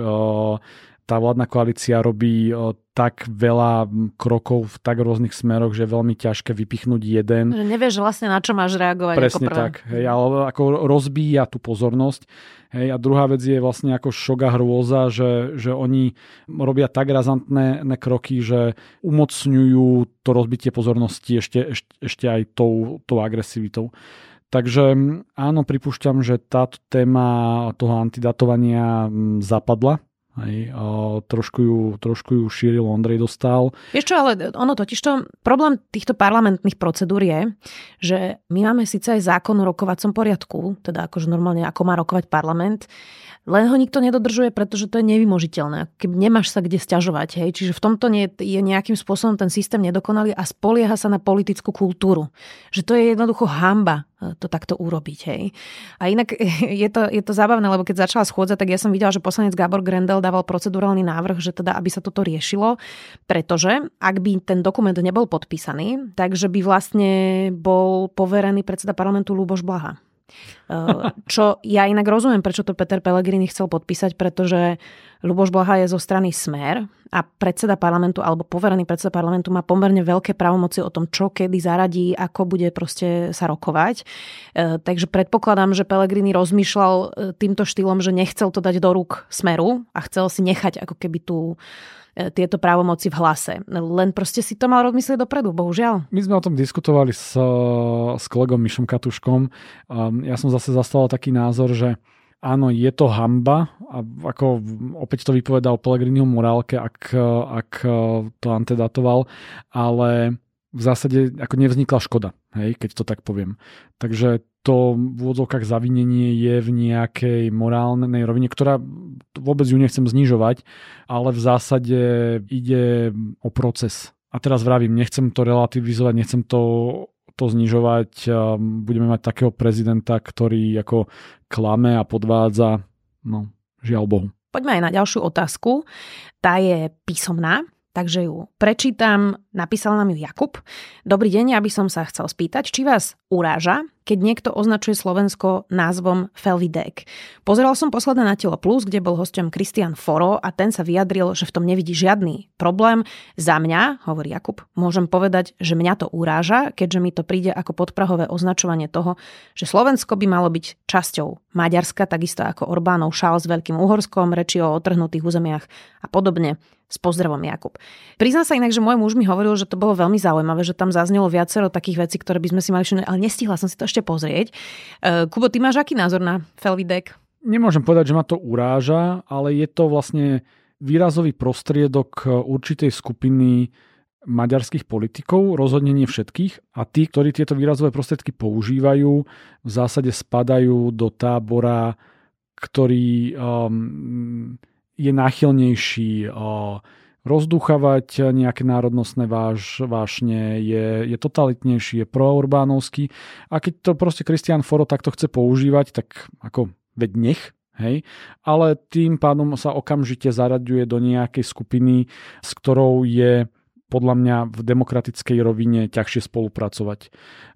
tá vládna koalícia robí tak veľa krokov v tak rôznych smeroch, že je veľmi ťažké vypichnúť jeden. Že nevieš vlastne, na čo máš reagovať. Presne ako prvé. Tak. Hej, ale ako rozbíja tú pozornosť. Hej, a druhá vec je vlastne ako šok a hrôza, že, že oni robia tak razantné kroky, že umocňujú to rozbitie pozornosti ešte, ešte, ešte aj tou, tou agresivitou. Takže áno, pripúšťam, že táto téma toho antidatovania zapadla. Hej, o, trošku, ju, trošku ju šíril Ondrej Dostál. Vieš čo, ale ono totižto, problém týchto parlamentných procedúr je, že my máme síce aj zákon o rokovacom poriadku, teda akože normálne ako má rokovať parlament, len ho nikto nedodržuje, pretože to je nevymožiteľné. Keby nemáš sa kde sťažovať, hej. Čiže v tomto nie, je nejakým spôsobom ten systém nedokonalý a spolieha sa na politickú kultúru. Že to je jednoducho hanba to takto urobiť, hej. A inak je to, je to zábavné, lebo keď začala schôdza, tak ja som videla, že poslanec Gábor Grendel dával procedurálny návrh, že teda aby sa toto riešilo, pretože ak by ten dokument nebol podpísaný, takže by vlastne bol poverený predseda parlamentu Ľuboš Blaha. Čo ja inak rozumiem, prečo to Peter Pellegrini chcel podpísať, pretože Ľuboš Blaha je zo strany Smer a predseda parlamentu alebo poverený predseda parlamentu má pomerne veľké právomoci o tom, čo kedy zaradí, ako bude proste sa rokovať. Takže predpokladám, že Pellegrini rozmýšľal týmto štýlom, že nechcel to dať do rúk Smeru a chcel si nechať ako keby tú tieto právomoci v Hlase. Len proste si to mal rozmyslieť dopredu, bohužiaľ. My sme o tom diskutovali s, s kolegom Mišom Katuškom. Ja som zase zastal taký názor, že áno, je to hanba a ako opäť to vypovedá o Pellegriniho morálke, ak, ak to antedatoval, ale v zásade ako nevznikla škoda, hej, keď to tak poviem. Takže to v úvodzovkách zavinenie je v nejakej morálnej rovine, ktorá vôbec ju nechcem znižovať, ale v zásade ide o proces. A teraz vravím, nechcem to relativizovať, nechcem to, to znižovať. Budeme mať takého prezidenta, ktorý ako klame a podvádza. No, žiaľ Bohu. Poďme aj na ďalšiu otázku. Tá je písomná. Takže ju prečítam, napísal nám ju Jakub. Dobrý deň, ja by som sa chcel spýtať, či vás uráža, keď niekto označuje Slovensko názvom Felvidek. Pozeral som posledné na Telo Plus, kde bol hosťom Kristian Foro a ten sa vyjadril, že v tom nevidí žiadny problém. Za mňa, hovorí Jakub, môžem povedať, že mňa to uráža, keďže mi to príde ako podprahové označovanie toho, že Slovensko by malo byť časťou Maďarska, takisto ako Orbánov šál s Veľkým Uhorskom, reči o otrhnutých územiach a podobne. S pozdravom, Jakub. Priznám sa inak, že môj muž mi hovoril, že to bolo veľmi zaujímavé, že tam zaznelo viacero takých vecí, ktoré by sme si mali všimnúť, ale nestihla som si to ešte pozrieť. Kubo, ty máš aký názor na Felvidek? Nemôžem povedať, že ma to uráža, ale je to vlastne výrazový prostriedok určitej skupiny maďarských politikov, rozhodne nie všetkých. A tí, ktorí tieto výrazové prostriedky používajú, v zásade spadajú do tábora, ktorý um, je náchylnejší uh, rozdúchavať nejaké národnostné váž, vášne, je, je totalitnejší, je proorbánovský. A keď to proste Kristian Foro takto chce používať, tak ako veď nech, hej. Ale tým pádom sa okamžite zaraďuje do nejakej skupiny, s ktorou je podľa mňa v demokratickej rovine ťažšie spolupracovať.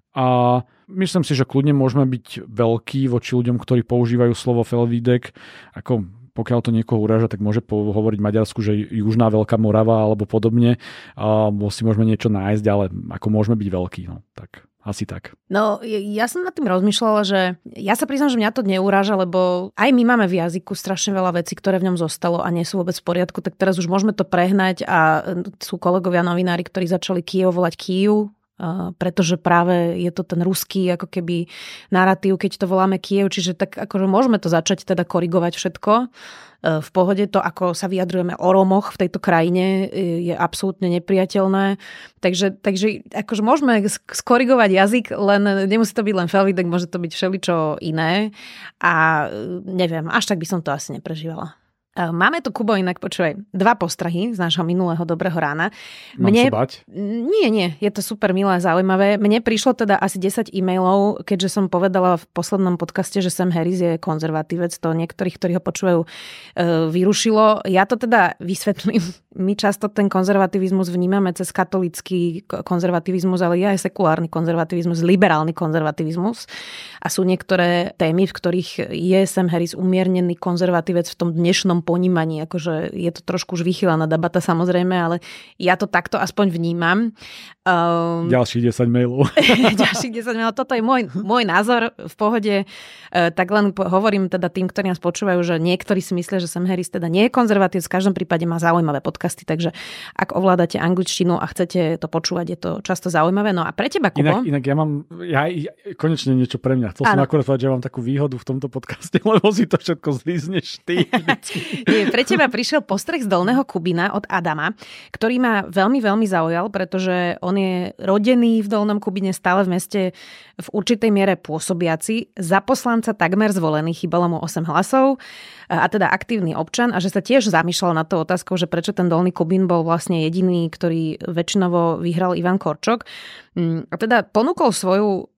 A myslím si, že kľudne môžeme byť veľkí voči ľuďom, ktorí používajú slovo Felvidek, ako pokiaľ to niekoho uráža, tak môže hovoriť Maďarsku, že Južná Veľká Morava alebo podobne. A si môžeme niečo nájsť, ale ako môžeme byť veľkí. No, tak asi tak. No, ja som nad tým rozmýšľala, že ja sa priznám, že mňa to neuráža, lebo aj my máme v jazyku strašne veľa vecí, ktoré v ňom zostalo a nie sú vôbec v poriadku, tak teraz už môžeme to prehnať a sú kolegovia novinári, ktorí začali Kyjev volať Kyjev, pretože práve je to ten ruský ako keby narratív, keď to voláme Kyjev, čiže tak akože môžeme to začať teda korigovať všetko. V pohode to, ako sa vyjadrujeme o Rómoch v tejto krajine, je absolútne nepriateľné. Takže, takže akože môžeme skorigovať jazyk, len nemusí to byť len Felvidek, môže to byť všeličo iné. A neviem, až tak by som to asi neprežívala. Máme tu, Kubo, inak počúvaj, dva postrahy z nášho minulého Dobrého rána. Mám Mne... sa bať? Nie, nie, je to super milé a zaujímavé. Mne prišlo teda asi desať e-mailov, keďže som povedala v poslednom podcaste, že Sam Harris je konzervatívec, to niektorých, ktorí ho počúvajú, vyrušilo. Ja to teda vysvetlím. My často ten konzervativizmus vnímame cez katolícky konzervativizmus, ale je aj sekulárny konzervativizmus, liberálny konzervativizmus. A sú niektoré témy, v ktorých je Sam Harris umiernený konzervatívec v tom dnešnom ponímaní, akože je to trošku už vychylaná debata samozrejme, ale ja to takto aspoň vnímam. Um, Ďalších desať mailov. Ďalších desať mailov. Toto je môj, môj názor v pohode. Uh, tak len hovorím teda tým, ktorí nás počúvajú, že niektorí si myslia, že Sam Harris teda nie je konzervatív, v každom prípade má zaujímavé podcasty, takže ak ovládate angličtinu a chcete to počúvať, je to často zaujímavé. No a pre teba, Kubo? Inak, inak ja mám, ja, ja konečne niečo pre mňa. Chcel som akurát povedať, že ja mám takú výhodu v tomto podcaste, lebo si to všetko zlízneš ty. Nie, pre teba prišiel postreh z Dolného Kubína od Adama, ktorý ma veľmi, veľmi zaujal, pretože on je rodený v Dolnom Kubíne, stále v meste v určitej miere pôsobiaci. Za poslanca takmer zvolený, chýbalo mu osem hlasov, a teda aktívny občan, a že sa tiež zamýšľal nad tou otázkou, že prečo ten Dolný Kubín bol vlastne jediný, ktorý väčšinovo vyhral Ivan Korčok. A teda ponúkol svoju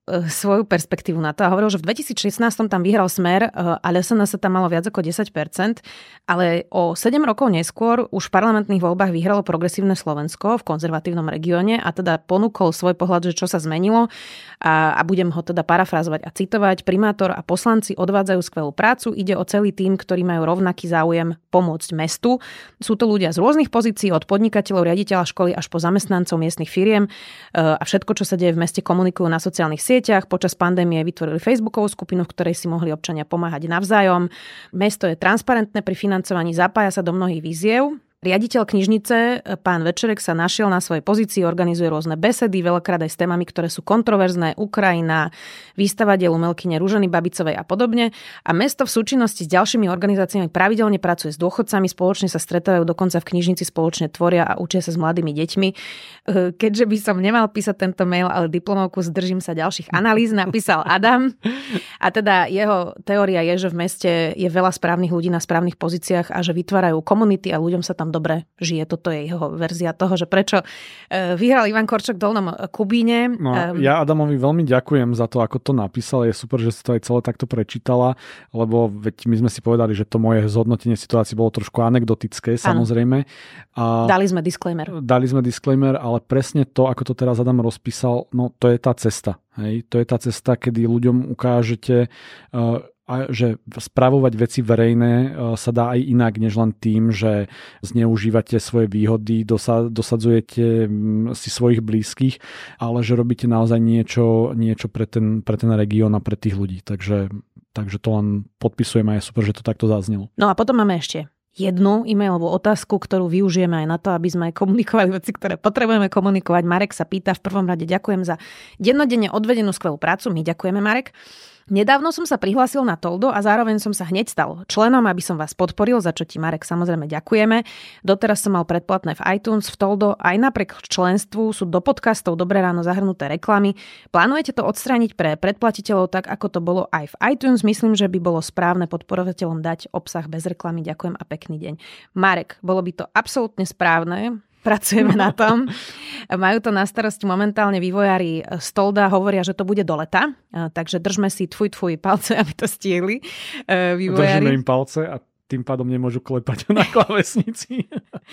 svoju perspektívu na to a hovoril, že v dvetisícšestnásť tam vyhral Smer a es en es sa tam malo viac ako desať percent, ale o sedem rokov neskôr už v parlamentných voľbách vyhralo Progresívne Slovensko v konzervatívnom regióne a teda ponúkol svoj pohľad, že čo sa zmenilo a, a budem ho teda parafrázovať a citovať. Primátor a poslanci odvádzajú skvelú prácu, ide o celý tím, ktorí majú rovnaký záujem pomôcť mestu. Sú to ľudia z rôznych pozícií, od podnikateľov, riaditeľa školy až po zamestnancov miestnych firiem a všetko, čo sa deje v meste, komunikujú na sociálnych sieťach. Počas pandémie vytvorili Facebookovú skupinu, v ktorej si mohli občania pomáhať navzájom. Mesto je transparentné pri financovaní, zapája sa do mnohých výziev. Riaditeľ knižnice, pán Večerek, sa našiel na svojej pozícii, organizuje rôzne besedy, veľakrát aj s témami, ktoré sú kontroverzné, Ukrajina, výstava diel umelkyne Ruženy Babicovej a podobne. A mesto v súčinnosti s ďalšími organizáciami pravidelne pracuje s dôchodcami, spoločne sa stretávajú, dokonca v knižnici spoločne tvoria a učia sa s mladými deťmi. Keďže by som nemal písať tento mail, ale diplomovku, zdržím sa ďalších analýz, napísal Adam. A teda jeho teória je, že v meste je veľa správnych ľudí na správnych pozíciách a že vytvárajú komunity a ľuďom sa tam dobre žije. Toto je jeho verzia toho, že prečo vyhral Ivan Korčok v Dolnom Kubíne. No, ja Adamovi veľmi ďakujem za to, ako to napísal. Je super, že si to aj celé takto prečítala, lebo veď my sme si povedali, že to moje zhodnotenie situácie bolo trošku anekdotické, samozrejme. A dali sme disclaimer. Dali sme disclaimer, ale presne to, ako to teraz Adam rozpísal, no to je tá cesta. Hej? To je tá cesta, kedy ľuďom ukážete, uh, a že spravovať veci verejné sa dá aj inak, než len tým, že zneužívate svoje výhody, dosa, dosadzujete si svojich blízkych, ale že robíte naozaj niečo, niečo pre ten, pre ten región a pre tých ľudí. Takže, takže to len podpisujem a je super, že to takto zaznelo. No a potom máme ešte jednu e-mailovú otázku, ktorú využijeme aj na to, aby sme komunikovali veci, ktoré potrebujeme komunikovať. Marek sa pýta, v prvom rade ďakujem za dennodenne odvedenú skvelú prácu. My ďakujeme, Marek. Nedávno som sa prihlásil na Toldo a zároveň som sa hneď stal členom, aby som vás podporil, za čo ti, Marek, samozrejme ďakujeme. Doteraz som mal predplatné v iTunes, v Toldo, aj napriek členstvu sú do podcastov Dobré ráno zahrnuté reklamy. Plánujete to odstrániť pre predplatiteľov tak, ako to bolo aj v iTunes? Myslím, že by bolo správne podporovateľom dať obsah bez reklamy. Ďakujem a pekný deň. Marek, bolo by to absolútne správne. Pracujeme na tom. Majú to na starosti momentálne vývojári z Tolda, hovoria, že to bude do leta, takže držme si tfuj, tfuj palce, aby to stihli vývojári. Držíme im palce a tým pádom nemôžu klepať na klávesnici.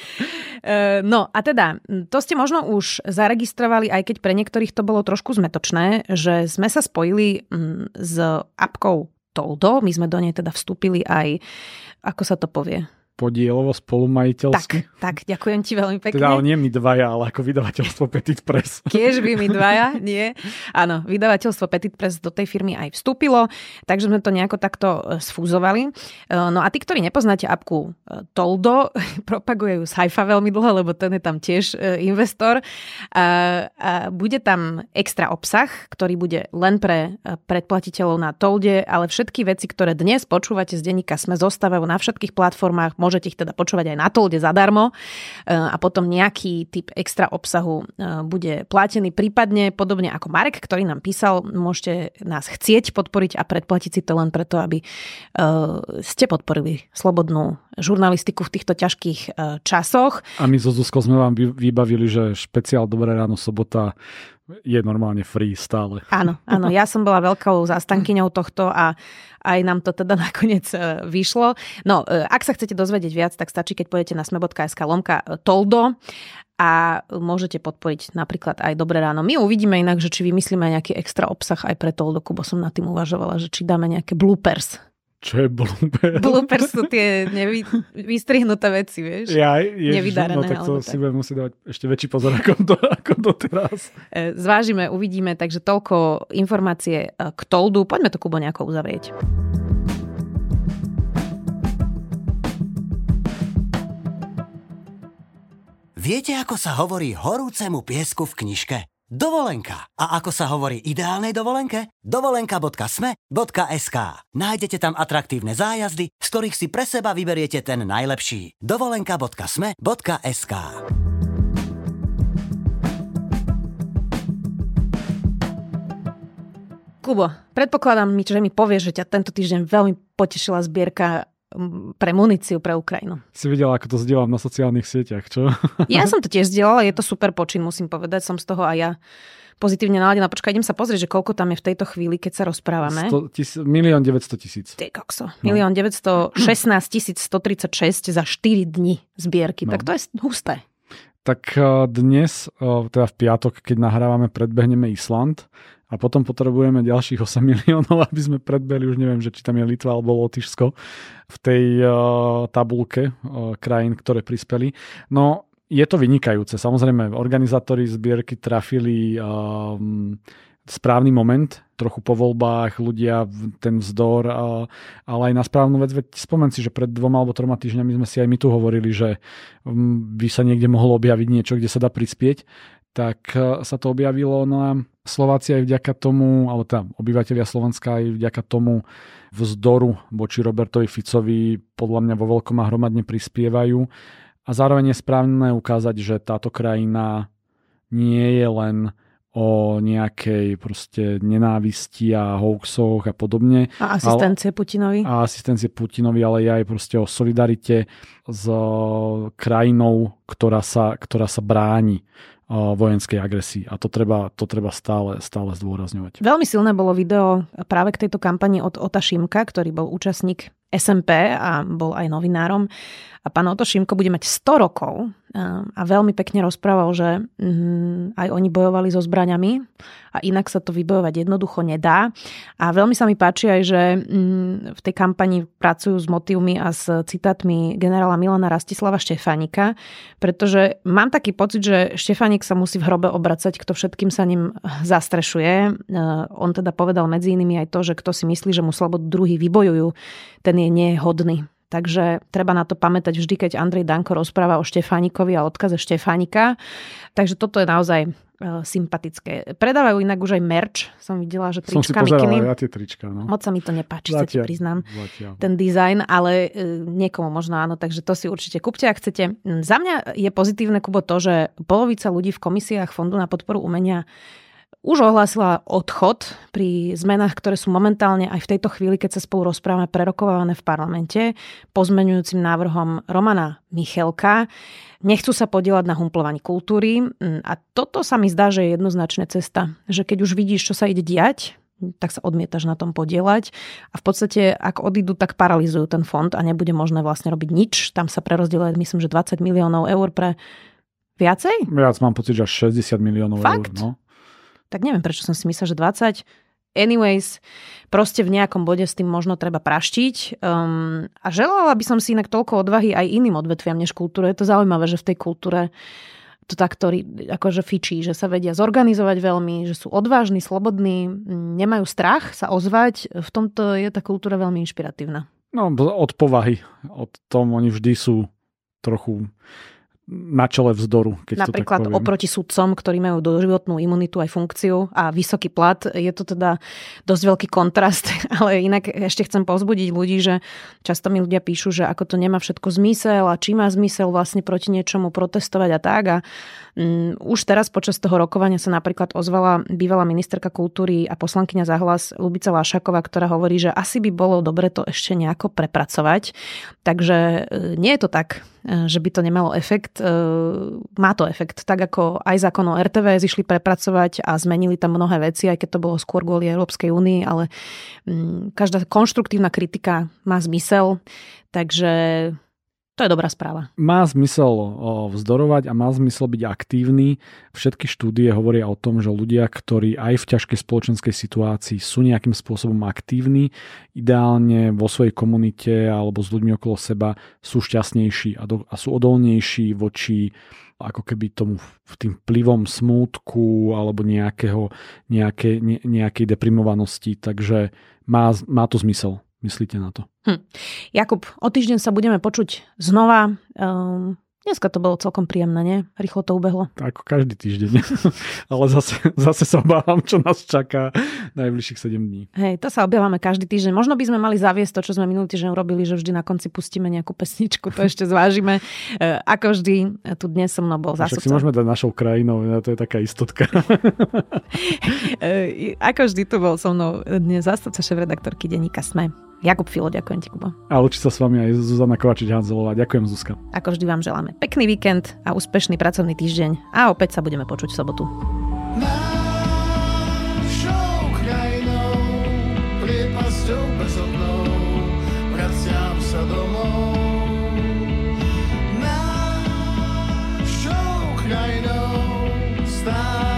No a teda, to ste možno už zaregistrovali, aj keď pre niektorých to bolo trošku zmetočné, že sme sa spojili s apkou Toldo, my sme do nej teda vstúpili aj, ako sa to povie, podielovo spolumajiteľsky. Tak, tak, ďakujem ti veľmi pekne. Teda nie my dvaja, ale ako vydavateľstvo Petit Press. Kiež by my dvaja, nie. Áno, vydavateľstvo Petit Press do tej firmy aj vstúpilo, takže sme to nejako takto sfúzovali. No a tí, ktorí nepoznáte apku Toldo, propaguje ju Saifa veľmi dlho, lebo ten je tam tiež investor. A, a bude tam extra obsah, ktorý bude len pre predplatiteľov na Tolde, ale všetky veci, ktoré dnes počúvate z denníka SME, zostávajú na všetkých platformách. Môžete ich teda počúvať aj na Tolde zadarmo a potom nejaký typ extra obsahu bude platený, prípadne podobne ako Marek, ktorý nám písal, môžete nás chcieť podporiť a predplatiť si to len preto, aby ste podporili slobodnú žurnalistiku v týchto ťažkých časoch. A my so Zuzkou sme vám vybavili, že špeciál Dobré ráno sobota je normálne free stále. Áno, áno, ja som bola veľkou zástankyňou tohto a aj nám to teda nakoniec vyšlo. No, ak sa chcete dozvedieť viac, tak stačí, keď pôjdete na sme bodka es ká lomka Toldo a môžete podporiť napríklad aj Dobré ráno. My uvidíme inak, že či vymyslíme nejaký extra obsah aj pre Toldo, bo som nad tým uvažovala, že či dáme nejaké bloopers. Čo je bloopers? Bloopers sú tie nevy, vystrihnuté veci, vieš? Ja, ježiš, nevydarené. No tak to si budem musieť dávať ešte väčší pozor ako, to, ako doteraz. Zvážime, uvidíme, takže toľko informácie k Toldu. Poďme to, Kubo, nejako uzavrieť. Viete, ako sa hovorí horúcemu piesku v knižke? Dovolenka. A ako sa hovorí ideálnej dovolenke? dovolenka bodka sme bodka es ká. Nájdete tam atraktívne zájazdy, z ktorých si pre seba vyberiete ten najlepší. dovolenka bodka sme bodka es ká. Kubo, predpokladám, že mi povieš, že ťa tento týždeň veľmi potešila zbierka pre muníciu pre Ukrajinu. Si videla, ako to zdieľam na sociálnych sieťach, čo? Ja som to tiež zdieľala, je to super počin, musím povedať, som z toho aj ja pozitívne naladená. Počkaj, idem sa pozrieť, že koľko tam je v tejto chvíli, keď sa rozprávame. milión deväťsto tisíc. Ty kokso. milión deväťstošestnásť tisíc stotridsaťšesť za štyri dni zbierky. No. Tak to je husté. Tak dnes, teda v piatok, keď nahrávame, predbehneme Island a potom potrebujeme ďalších osem miliónov, aby sme predbehli, už neviem, že či tam je Litva alebo Lotyšsko v tej uh, tabulke uh, krajín, ktoré prispeli. No, je to vynikajúce. Samozrejme, organizátori zbierky trafili um, správny moment, trochu po voľbách, ľudia ten vzdor, uh, ale aj na správnu vec. Veď spomen si, že pred dvoma alebo troma týždňami sme si aj my tu hovorili, že um, by sa niekde mohlo objaviť niečo, kde sa dá prispieť. Tak uh, sa to objavilo. No a Slováci aj vďaka tomu, alebo teda obyvateľia Slovenska aj vďaka tomu vzdoru voči Robertovi Ficovi podľa mňa vo veľkom a hromadne prispievajú. A zároveň je správne ukázať, že táto krajina nie je len o nejakej proste nenávisti a hoaxoch a podobne. A asistencie ale, Putinovi. A asistencie Putinovi, ale je aj proste o solidarite s krajinou, ktorá sa, ktorá sa bráni vojenskej agresii. A to treba, to treba stále, stále zdôrazňovať. Veľmi silné bolo video práve k tejto kampani od Ota Šimka, ktorý bol účastník es em pé a bol aj novinárom. A pán Oto Šimko bude mať sto rokov a veľmi pekne rozprával, že aj oni bojovali so zbraňami a inak sa to vybojovať jednoducho nedá. A veľmi sa mi páči aj, že v tej kampani pracujú s motívmi a s citátmi generála Milana Rastislava Štefánika, pretože mám taký pocit, že Štefánik sa musí v hrobe obracať, kto všetkým sa ním zastrešuje. On teda povedal medzi inými aj to, že kto si myslí, že mu slobodu druhý vybojujú, ten je nehodný. Takže treba na to pamätať vždy, keď Andrej Danko rozpráva o Štefánikovi a odkaze Štefánika. Takže toto je naozaj uh, sympatické. Predávajú inak už aj merch. Som videla, že trička Som si pozerala, mikiny. ja tie trička. No. Moc sa mi to nepáči, sa ti priznám. Zatiaľ. Ten dizajn, ale uh, niekomu možno áno, takže to si určite kúpte, ak chcete. Za mňa je pozitívne, Kubo, to, že polovica ľudí v komisiách Fondu na podporu umenia už ohlásila odchod pri zmenách, ktoré sú momentálne aj v tejto chvíli, keď sa spolu rozprávame, prerokované v parlamente, pozmeňujúcim návrhom Romana Michelka. Nechcú sa podieľať na humplovaní kultúry a toto sa mi zdá, že je jednoznačná cesta. Že keď už vidíš, čo sa ide diať, tak sa odmietaš na tom podieľať a v podstate, ak odídu, tak paralizujú ten fond a nebude možné vlastne robiť nič. Tam sa prerozdeľuje, myslím, že dvadsať miliónov eur pre viacej? Viac, mám pocit, že až šesťdesiat miliónov Fakt? eur. No. Tak neviem, prečo som si myslela, že dvadsať. Anyways, proste v nejakom bode s tým možno treba praštiť. Um, a želala by som si inak toľko odvahy aj iným odvetviam než kultúre. Je to zaujímavé, že v tej kultúre to takto akože fičí, že sa vedia zorganizovať veľmi, že sú odvážni, slobodní, nemajú strach sa ozvať. V tomto je tá kultúra veľmi inšpiratívna. No, od povahy. Od tom oni vždy sú trochu na čele vzdoru, keď napríklad to tak poviem. Oproti sudcom, ktorí majú doživotnú imunitu aj funkciu a vysoký plat, je to teda dosť veľký kontrast, ale inak ešte chcem povzbudiť ľudí, že často mi ľudia píšu, že ako to nemá všetko zmysel a či má zmysel vlastne proti niečomu protestovať a tak a um, už teraz počas toho rokovania sa napríklad ozvala bývalá ministerka kultúry a poslankyňa za Hlas Ľubica Lášaková, ktorá hovorí, že asi by bolo dobre to ešte nejako prepracovať. Takže nie je to tak, že by to nemalo efekt. Má to efekt. Tak ako aj zákon o er té vé zišli prepracovať a zmenili tam mnohé veci, aj keď to bolo skôr kvôli Európskej únii, ale každá konštruktívna kritika má zmysel. Takže to je dobrá správa. Má zmysel vzdorovať a má zmysel byť aktívny. Všetky štúdie hovoria o tom, že ľudia, ktorí aj v ťažkej spoločenskej situácii sú nejakým spôsobom aktívni, ideálne vo svojej komunite alebo s ľuďmi okolo seba sú šťastnejší a, do, a sú odolnejší voči ako keby tomu tým vplyvom smútku alebo nejakého, nejaké, ne, nejakej deprimovanosti. Takže má, má to zmysel. Myslíte na to? Hm. Jakub, o týždeň sa budeme počuť znova. Um, dneska to bolo celkom príjemné, nie? Rýchlo to ubehlo. Tak ako každý týždeň. Ale zase, zase sa obávam, čo nás čaká najbližších sedem dní. Hej, to sa objavíme každý týždeň. Možno by sme mali zaviesť to, čo sme minulý týždeň urobili, že vždy na konci pustíme nejakú pesničku. To ešte zvážime. Uh, ako vždy, tu dnes so mnou bol zástupca. Však si môžeme dať našou krajinou, to je taká istotka. uh, ako vždy tu bol so mnou dnes zástupca šéfredaktorky denníka SME. Jakub Filo, ďakujem ti, Kubo. A učí sa s vami aj Zuzana Kovačič-Hanzelová. Ďakujem, Zuzka. Ako vždy vám želáme pekný víkend a úspešný pracovný týždeň a opäť sa budeme počuť v sobotu. Našou krajinou, priepasťou bezodnou, vraciam sa domov. Našou krajinou stále